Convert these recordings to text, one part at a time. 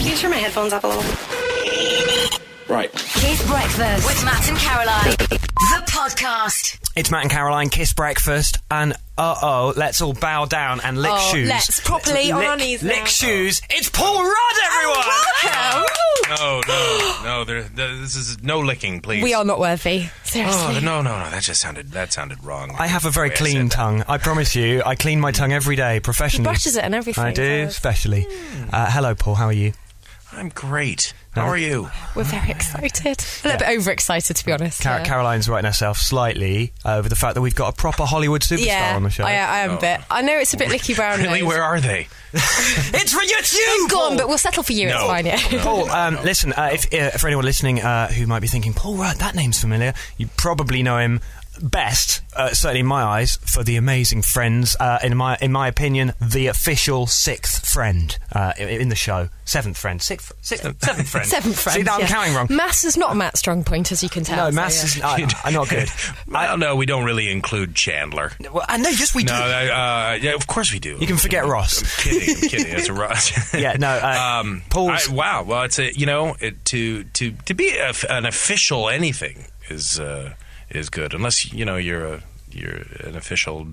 Can you turn my headphones up a little? Right. Kiss Breakfast with Matt and Caroline. The podcast. It's Matt and Caroline, Kiss Breakfast, and let's all bow down and lick shoes. Let's properly on our knees now. Lick shoes. It's Paul Rudd, everyone! Welcome! No, this is no licking, please. We are not worthy. Seriously. Oh, no, that sounded wrong. I have a very clean tongue. I promise you, I clean my tongue every day, He professionally. brushes it and everything. I do, so especially. Hello, Paul, how are you? I'm great. How are you? we're very excited. A little bit overexcited, to be honest. Caroline's writing herself slightly over the fact that we've got a proper Hollywood superstar on the show. I am a bit. I know it's a bit licky brown. Really? nose. Where are they? It's for you, Go Paul! on, but we'll settle for you. No. It's fine, yeah. Paul, listen, for anyone listening who might be thinking, Paul Rudd, that name's familiar, you probably know him best, certainly in my eyes, for the amazing Friends. In my opinion, the official sixth friend in the show. Seventh friend. Seventh friend. Seventh friend. See, that I'm yeah. counting wrong. Maths is not Matt's strong point, as you can tell. No, so, maths is I'm not good. I know we don't really include Chandler. Well, I know, yes, we do. Yeah, of course we do. You can forget Ross. I'm kidding. It's a Ross. Yeah, no. Paul's. Wow. Well, it's to be an official anything is good, unless you're an official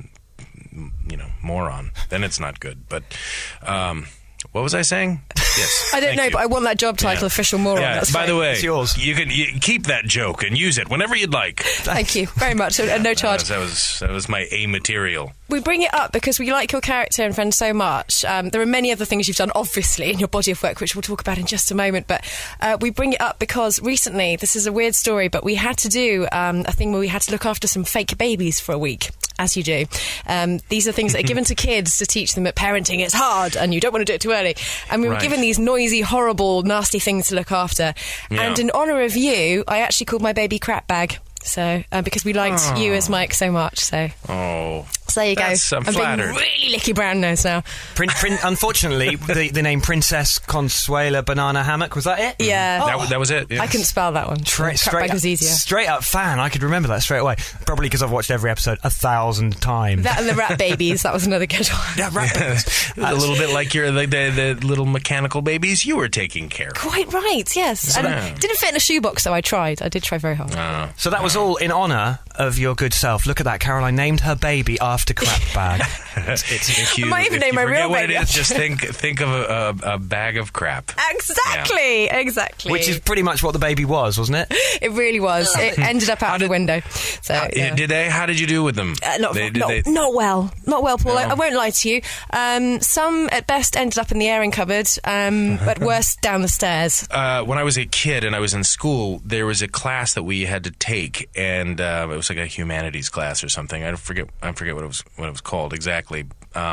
moron. Then it's not good. But what was I saying? Yes, I don't know, you. but I want that job title, official moron. Yeah. That's By the fine. way, It's yours. You can keep that joke and use it whenever you'd like. Thank you very much. And no charge. That was my A material. We bring it up because we like your character and Friends so much. There are many other things you've done, obviously, in your body of work, which we'll talk about in just a moment. But we bring it up because recently, this is a weird story, but we had to do a thing where we had to look after some fake babies for a week, as you do. These are things that are given to kids to teach them that parenting is hard and you don't want to do it too early. And we were Right. given these noisy, horrible, nasty things to look after. Yeah. And in honour of you, I actually called my baby Crap Bag. So, because we liked you as Mike so much, so Oh, there you go. I'm being flattered. really licky brown nose now. Unfortunately, the name Princess Consuela Banana Hammock, was that it? Yeah. that was it. Yes. I couldn't spell that one. Crap Bag was easier. Straight up fan. I could remember that straight away. Probably because I've watched every episode 1,000 times. That and the Rat Babies, that was another good one. Yeah, right. a little bit like the little mechanical babies you were taking care of. Quite right, yes. And it didn't fit in a shoebox, so I tried. I did try very hard. So that was all in honour of your good self. Look at that. Caroline named her baby after Crap Bag. If you, I might even if name you my forget real what baby it is, just think of a bag of crap. Exactly. Which is pretty much what the baby was, wasn't it? It really was. It ended up out the window. So, yeah. Did they? How did you do with them? Not well, Paul. I won't lie to you. Some at best ended up in the airing cupboard, but worse down the stairs. When I was a kid and I was in school, there was a class that we had to take, and it was like a humanities class or something. I forget what it was called exactly.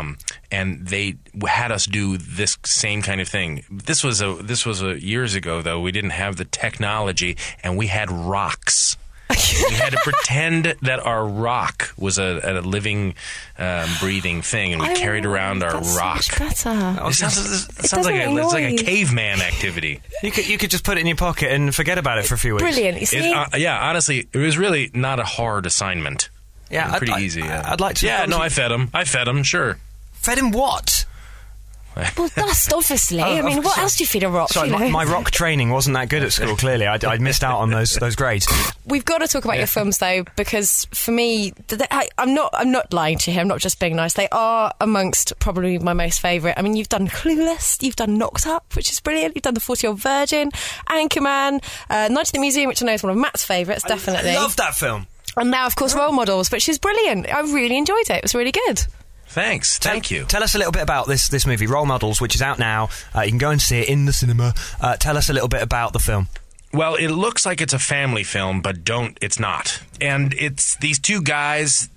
And they had us do this same kind of thing. This was years ago, though. We didn't have the technology, and we had rocks. We had to pretend that our rock was a living, breathing thing, and we carried around our rock. So much better. It sounds like doesn't make a noise. caveman activity. You could just put it in your pocket and forget about it for a few weeks. Brilliant. You see? Honestly, it was really not a hard assignment. Yeah, Pretty easy. Yeah. I'd like to. Yeah, no, I fed him. Sure. Fed him what? Well, dust, obviously. I mean, what else do you feed a rock? Sorry, you know? my rock training wasn't that good at school, clearly. I missed out on those grades. We've got to talk about your films, though, because for me, I'm not lying to you. I'm not just being nice. They are amongst probably my most favourite. I mean, you've done Clueless, you've done Knocked Up, which is brilliant. You've done The 40-Year-Old Virgin, Anchorman, Night at the Museum, which I know is one of Matt's favourites, definitely. I love that film. And now, of course, Role Models, which is brilliant. I really enjoyed it. It was really good. Thanks. Thank you. Tell us a little bit about this movie, Role Models, which is out now. You can go and see it in the cinema. Tell us a little bit about the film. Well, it looks like it's a family film, but it's not. And it's these two guys,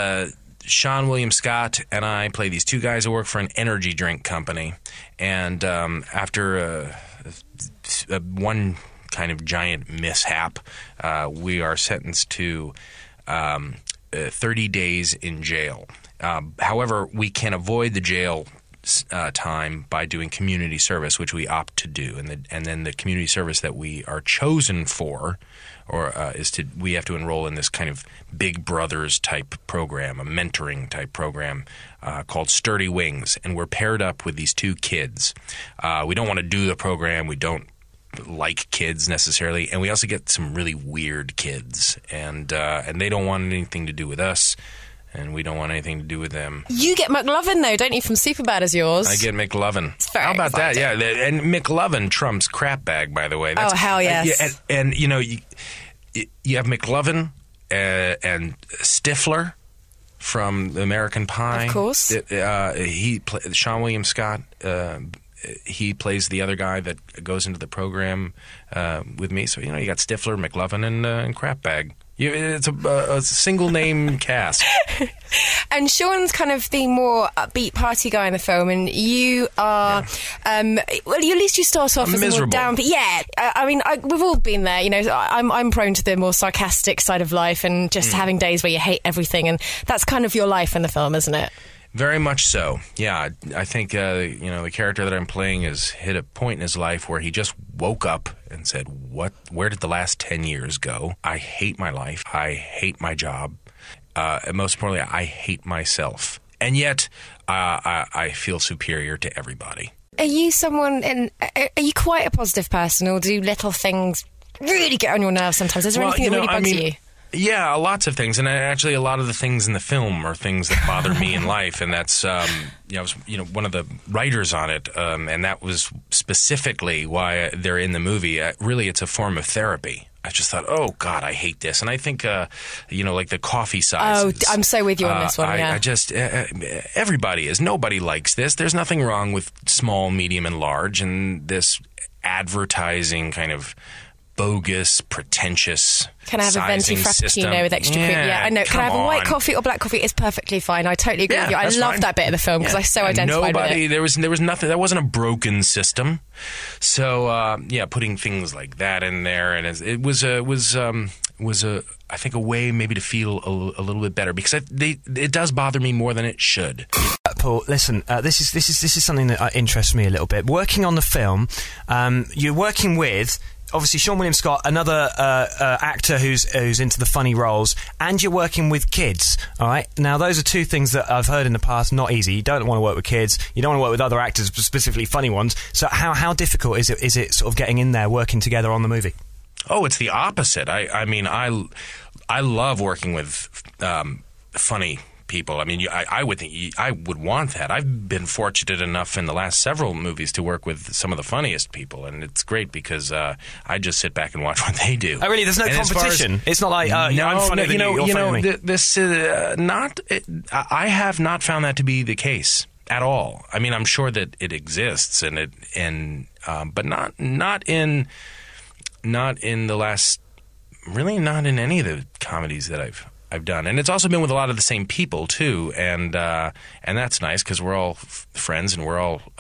Sean William Scott and I play these two guys who work for an energy drink company. And after one kind of giant mishap, we are sentenced to 30 days in jail. However, we can avoid the jail time by doing community service, which we opt to do, and then the community service that we are chosen for, we have to enroll in this kind of Big Brothers type program, a mentoring type program called Sturdy Wings, and we're paired up with these two kids. We don't want to do the program. We don't like kids necessarily, and we also get some really weird kids, and they don't want anything to do with us. And we don't want anything to do with them. You get McLovin, though, don't you, from Superbad as yours? I get McLovin. How about that? Yeah, and McLovin trumps Crapbag, by the way. Oh, hell yes. And you know, you have McLovin and Stifler from American Pie. Of course. Sean William Scott, he plays the other guy that goes into the program with me. So, you know, you got Stifler, McLovin, and Crapbag. It's a single name cast. And Sean's kind of the more upbeat party guy in the film, and you are, well, at least you start off as a more downbeat. Yeah, I mean, we've all been there. You know, I'm prone to the more sarcastic side of life, and just having days where you hate everything, and that's kind of your life in the film, isn't it? Very much so. Yeah, I think the character that I'm playing has hit a point in his life where he just woke up and said, where did the last 10 years go? I hate my life. I hate my job. And most importantly, I hate myself. And yet, I feel superior to everybody. Are you are you quite a positive person, or do little things really get on your nerves sometimes? Is there anything that really bugs you? Yeah, lots of things, and actually, a lot of the things in the film are things that bother me in life, and that's I was one of the writers on it, and that was specifically why they're in the movie. Really, it's a form of therapy. I just thought, oh God, I hate this, and I think like the coffee sizes. Oh, I'm so with you on this one. Yeah, I just everybody is. Nobody likes this. There's nothing wrong with small, medium, and large, and this advertising kind of bogus, pretentious. Can I have a venti frappuccino with extra cream? Yeah, I know. Can I have a white coffee or black coffee? It's perfectly fine. I totally agree with you. I love that bit of the film because I so identified with it. There was nothing. That wasn't a broken system. So putting things like that in there, and it was I think a way maybe to feel a little bit better, because it does bother me more than it should. Paul, listen, this is something that interests me a little bit. Working on the film, you're working with, obviously, Sean William Scott, another actor who's into the funny roles, and you're working with kids, all right? Now, those are two things that I've heard in the past, not easy. You don't want to work with kids. You don't want to work with other actors, specifically funny ones. So how difficult is it sort of getting in there, working together on the movie? Oh, it's the opposite. I mean, I love working with funny people. I mean, I would think I would want that. I've been fortunate enough in the last several movies to work with some of the funniest people, and it's great because I just sit back and watch what they do. Oh, really? There's no competition. It's not like I'm funny than you. You're funny than me. I have not found that to be the case at all. I mean, I'm sure that it exists, but not in the last. Really, not in any of the comedies that I've done, and it's also been with a lot of the same people too, and that's nice because we're all friends and we're all,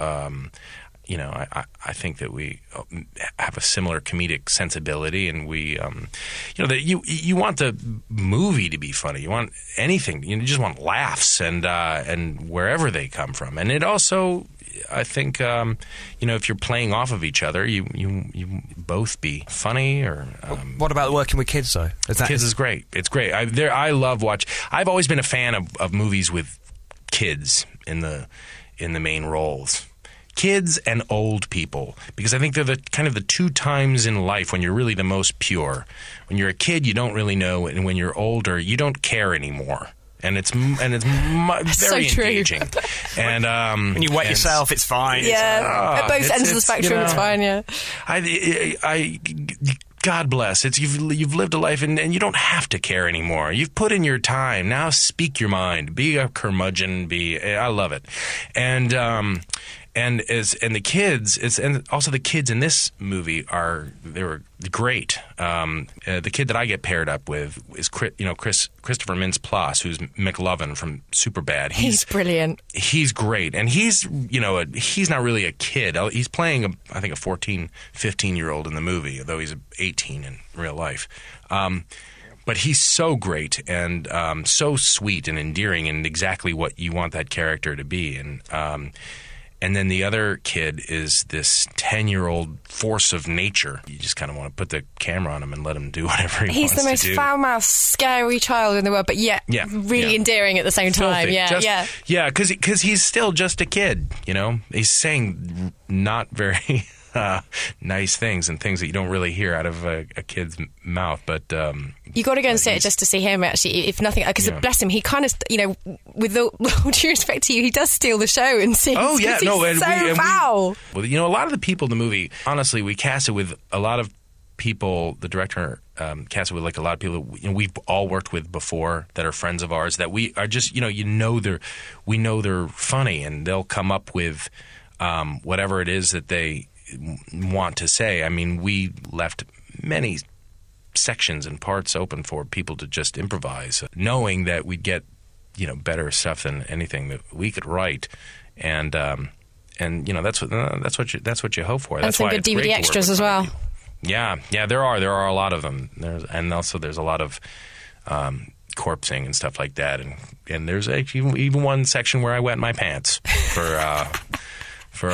I think that we have a similar comedic sensibility, and we, that you want the movie to be funny, you want anything, you just want laughs and wherever they come from, and it also. I think if you're playing off of each other, you both be funny. Or what about working with kids though? Kids is great. It's great. I love I've always been a fan of movies with kids in the main roles. Kids and old people, because I think they're the kind of the two times in life when you're really the most pure. When you're a kid, you don't really know, and when you're older, you don't care anymore. And it's very engaging. And when you wet yourself, it's fine. Yeah, at both ends of the spectrum, it's fine. Yeah. God bless. You've lived a life, and you don't have to care anymore. You've put in your time. Now speak your mind. Be a curmudgeon. I love it. And the kids, and also the kids in this movie they were great. The kid that I get paired up with is Christopher Mintz-Plasse, who's McLovin from Superbad. He's brilliant. He's great, and he's not really a kid. He's playing I think a 14, 15-year-old in the movie, though he's 18 in real life. But he's so great and so sweet and endearing, and exactly what you want that character to be. And then the other kid is this 10-year-old force of nature. You just kind of want to put the camera on him and let him do whatever he He's wants the most to do. foul-mouthed, scary child in the world, but yet really endearing at the same time. Filthy. Yeah, because he's still just a kid, you know? He's saying not very nice things and things that you don't really hear out of a kid's mouth, but... you got to go and see it just to see him, actually, if nothing, because bless him, he kind of, you know, with all due respect to you, he does steal the show and sings. Oh, yeah, no, he's so foul. Well, you know, a lot of the people in the movie, honestly, we cast it with a lot of people, the director cast it with like a lot of people that, you know, we've all worked with before that are friends of ours that we are just, we know they're funny, and they'll come up with whatever it is that they want to say. I mean, we left many sections and parts open for people to just improvise, knowing that we'd get, better stuff than anything that we could write, and that's what you hope for. And that's some why good it's DVD great to work extras with as well. people. Yeah, there are a lot of them. There's a lot of corpsing and stuff like that, and there's actually even one section where I wet my pants for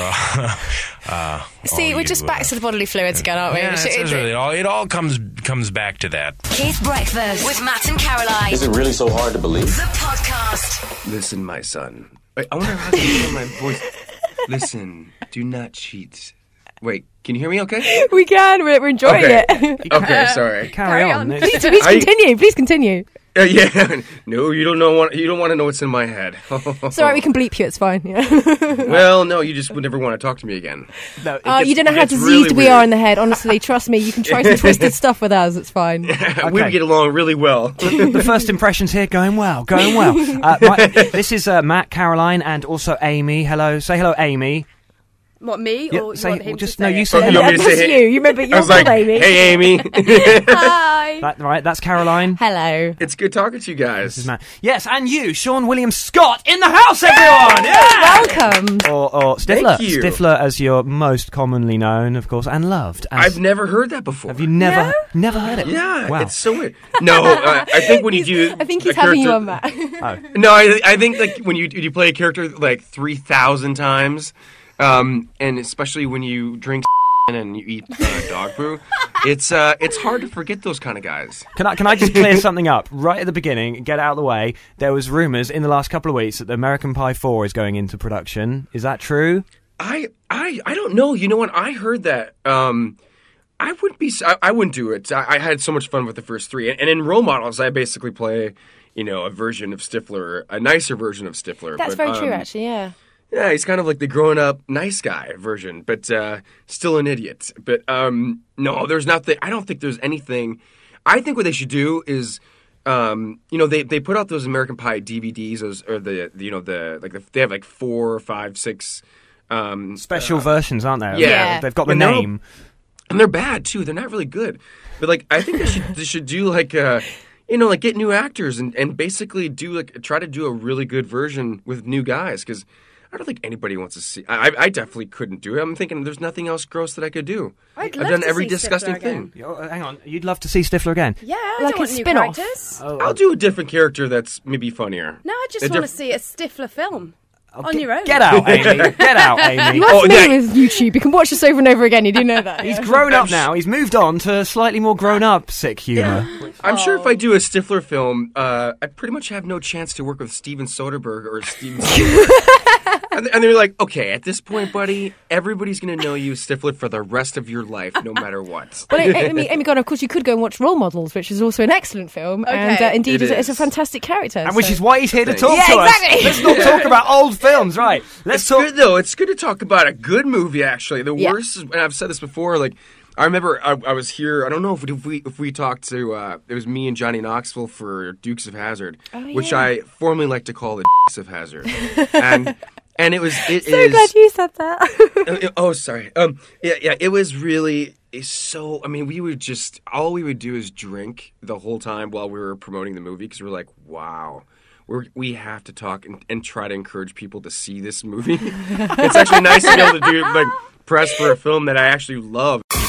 See, we're just back to the bodily fluids again, aren't we? Yeah, it all comes back to that. Keith Breakfast with Matt and Caroline. Is it really so hard to believe? The podcast. Listen, my son. Wait, I wonder how to hear my voice. Listen, do not cheat. Wait, can you hear me okay? We can. We're enjoying it. Okay, sorry. Carry on. Please continue. Please continue. Yeah. No, you don't want to know what's in my head. It's all right. We can bleep you. It's fine. Yeah. Well, no, you just would never want to talk to me again. No, You don't know how diseased really we weird. are in the head. Honestly, trust me. You can try some twisted stuff with us. It's fine. We get along really well. the first impressions here going well. This is Matt, Caroline, and also Amy. Hello. Say hello, Amy. What, me? Yeah, or say- you want him just- to no, say you it? say You hello. want me to That's say hey? you. Remember, I you're was like, called Amy. hey, Amy. Hi. That's Caroline. Hello. It's good talking to you guys. This is Matt. Yes, and you, Sean William Scott, in the house, everyone! Yeah! Welcome. Or Stifler. Thank you. Stifler, as you're most commonly known, of course, and loved. I've never heard that before. Have you never heard it? Yeah, Wow. it's so weird. No, I think when you do... I think he's a having you character- on, Matt. No, I think like when you play a character like 3,000 times, and especially when you drink and you eat dog poo, it's hard to forget those kind of guys. Can I just clear something up right at the beginning, get it out of the way? There was rumours in the last couple of weeks that the American Pie 4 is going into production. Is that true? I don't know. You know what? I heard that. I wouldn't do it. I had so much fun with the first three, and in Role Models, I basically play, a version of Stifler, a nicer version of Stifler. That's but, very true, actually. Yeah. Yeah, he's kind of like the grown-up nice guy version, but still an idiot. But no, there's nothing. I don't think there's anything. I think what they should do is, they put out those American Pie DVDs, they have like 4, 5, 6 Special versions, aren't there? Yeah. They've got the And they're- name. and they're bad too. They're not really good. But like, I think they should do like get new actors and basically try to do a really good version with new guys, because I don't think anybody wants to see. I definitely couldn't do it. I'm thinking there's nothing else gross that I could do. I'd I've love done to every see disgusting Stifler again. thing. Hang on, you'd love to see Stifler again? Yeah, I Like don't a want new spin-off. characters. I'll do a different character that's maybe funnier. No, I just A want to diff- see a Stifler film on your own. Get out, Amy. Get out, Amy. You are familiar yeah. with YouTube. You can watch this over and over again. You do know that. He's grown up now. He's moved on to slightly more grown-up sick humour. I'm sure if I do a Stifler film, I pretty much have no chance to work with Steven Soderbergh or Steven Spielberg. and they're like, okay, at this point, buddy, everybody's going to know you Stifler for the rest of your life, no matter what. Well, Amy Gordon, of course, you could go and watch Role Models, which is also an excellent film, and Okay. indeed It it's a is. fantastic character. And which so- is why he's here to Thanks. talk Yeah, to exactly. us. Let's not talk about old films, right? Let's It's talk. good, though. It's good to talk about a good movie, actually. The Yeah. worst is, and I've said this before, like, I remember I was here, I don't know if we talked to, it was me and Johnny Knoxville for Dukes of Hazzard, which yeah. I formerly like to call the Dukes of Hazzard. And it is... So glad you said that. Oh, sorry. It was really so. I mean, all we would do is drink the whole time while we were promoting the movie, because we're like, wow, we have to talk and try to encourage people to see this movie. It's actually nice to be able to do like press for a film that I actually love.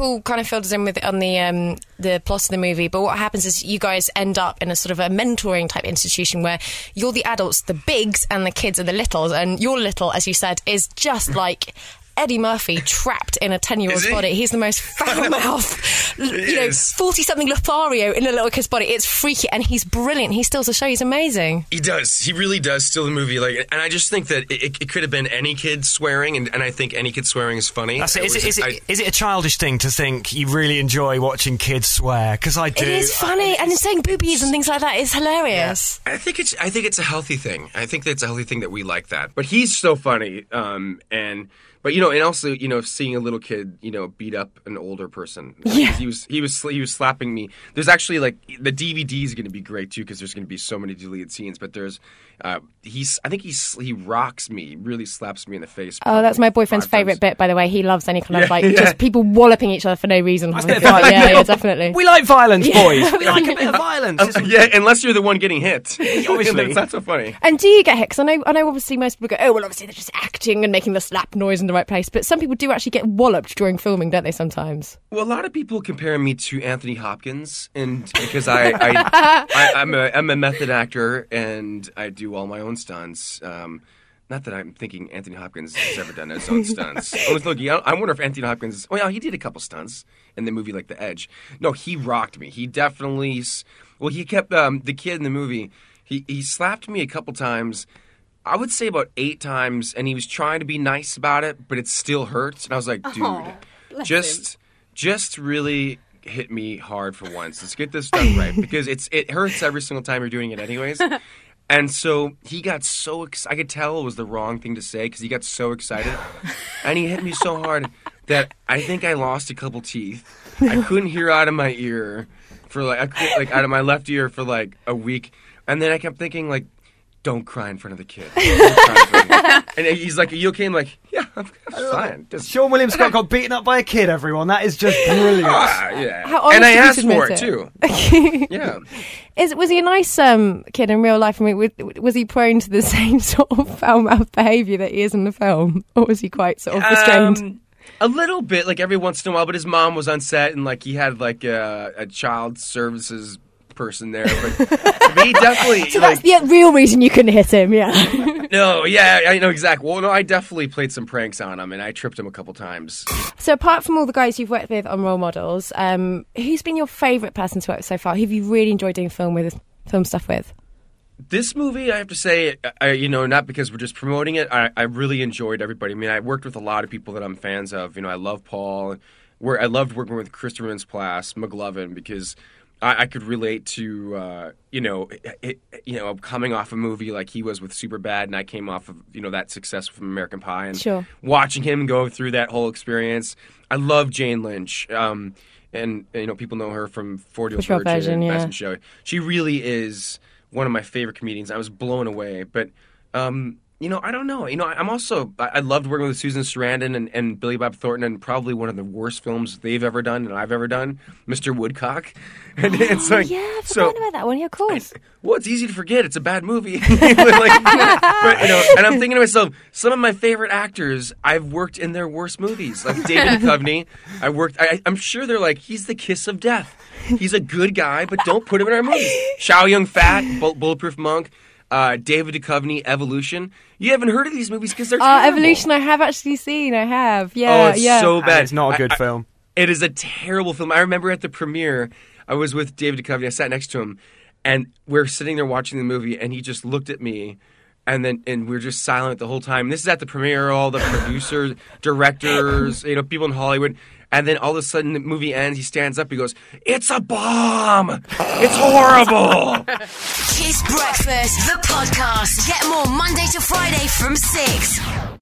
Paul kind of filled us in with on the plot of the movie, but what happens is you guys end up in a sort of a mentoring type institution where you're the adults, the bigs, and the kids are the littles, and your little, as you said, is just like Eddie Murphy trapped in a 10-year-old's body. He's the most foul-mouthed, 40-something Lothario in a little kid's body. It's freaky, and he's brilliant. He steals the show. He's amazing. He does. He really does steal the movie. And I just think that it could have been any kid swearing, and I think any kid swearing is funny. Is it a childish thing to think you really enjoy watching kids swear? Because I do. It is funny, and saying boobies and things like that is hilarious. Yeah. I think it's a healthy thing. I think that's a healthy thing that we like that. But he's so funny, But and also seeing a little kid beat up an older person. Yeah. He was slapping me. There's actually the DVD is going to be great too because there's going to be so many deleted scenes. But there's he rocks me, he really slaps me in the face. Oh, that's my boyfriend's favourite bit, by the way. He loves any kind of just people walloping each other for no reason. Yeah, definitely. We like violence, boys. We like a bit of violence. Unless you're the one getting hit. Obviously, it's not so funny. And do you get hit? Because I know obviously most people go, oh well, obviously they're just acting and making the slap noise in the right place. But some people do actually get walloped during filming, don't they? Sometimes. Well, a lot of people compare me to Anthony Hopkins, and because I'm a method actor and I do all my own stunts. Not that I'm thinking Anthony Hopkins has ever done his own stunts. I wonder if Anthony Hopkins. Oh yeah, he did a couple stunts in the movie like The Edge. No, he rocked me. He definitely. Well, he kept the kid in the movie. He slapped me a couple times. I would say about 8 times, and he was trying to be nice about it, but it still hurts. And I was like, dude, just really hit me hard for once. Let's get this done right because it hurts every single time you're doing it anyways. And so he got so excited. I could tell it was the wrong thing to say because he got so excited. And he hit me so hard that I think I lost a couple teeth. I couldn't hear out of my ear for out of my left ear for a week. And then I kept thinking don't cry in front of the kid. And he's like, are you okay? I'm like, yeah, I'm fine. Sean William Scott got beaten up by a kid, everyone. That is just brilliant. Yeah. And I asked for it, too. Yeah. Was he a nice kid in real life? I mean, was he prone to the same sort of foul-mouthed behaviour that he is in the film? Or was he quite sort of restrained? A little bit, every once in a while. But his mom was on set, and he had a child services person there, but he definitely. So that's the real reason you couldn't hit him, yeah. No, yeah, I know exactly. Well, no, I definitely played some pranks on him, and I tripped him a couple times. So, apart from all the guys you've worked with on Role Models, who's been your favourite person to work with so far? Who have you really enjoyed doing film stuff with? This movie, I have to say, not because we're just promoting it. I really enjoyed everybody. I mean, I worked with a lot of people that I'm fans of. I love Paul. I loved working with Christopher Mintz-Plasse, McLovin, because I could relate to, coming off a movie like he was with Superbad, and I came off of, that success from American Pie, and watching him go through that whole experience. I love Jane Lynch, and people know her from 40 Year Old Virgin and Best in Show. She really is one of my favorite comedians. I was blown away, but I don't know. I'm also I loved working with Susan Sarandon and Billy Bob Thornton, and probably one of the worst films they've ever done and I've ever done, Mr. Woodcock. And it's I forgot about that one. Yeah, of course. It's easy to forget. It's a bad movie. but and I'm thinking to myself, some of my favorite actors I've worked in their worst movies, like David Duchovny. I'm sure they're he's the kiss of death. He's a good guy, but don't put him in our movies. Chow Yun-Fat, Bulletproof Monk. David Duchovny, Evolution. You haven't heard of these movies because they're terrible. Evolution, I have actually seen. I have. Yeah. Oh, it's so bad. It's not a good film. It is a terrible film. I remember at the premiere, I was with David Duchovny. I sat next to him, and we're sitting there watching the movie, and he just looked at me, and we're just silent the whole time. This is at the premiere, all the producers, directors, people in Hollywood. And then all of a sudden the movie ends, he stands up, he goes, "It's a bomb! It's horrible!" Kiss Breakfast, the podcast. Get more Monday to Friday from 6.